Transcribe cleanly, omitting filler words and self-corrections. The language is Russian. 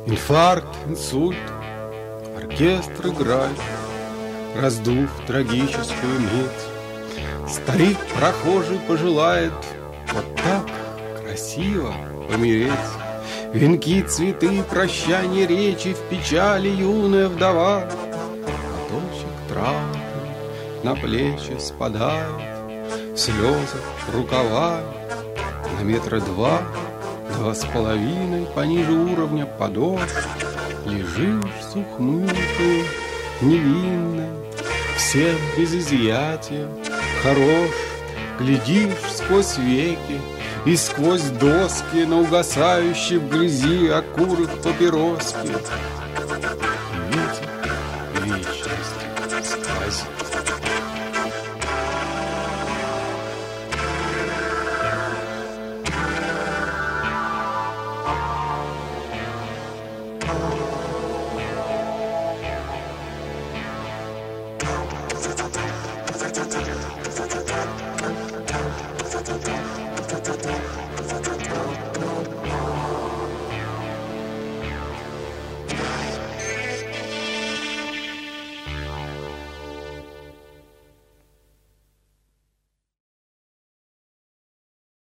Инфаркт, инсульт, оркестр играет, раздув трагическую медь. Старик прохожий пожелает вот так красиво помереть. Венки, цветы, прощание, речи, в печали юная вдова. Платочек траурный на плечи спадает, в слезах рукава на метра два, 2,5 пониже уровня подол. Лежишь с ухмылкой невинно, всем без изъятия, хорош, глядишь сквозь веки и сквозь доски на угасающей в грязи окурок папироски. Ветер вечности сквозит.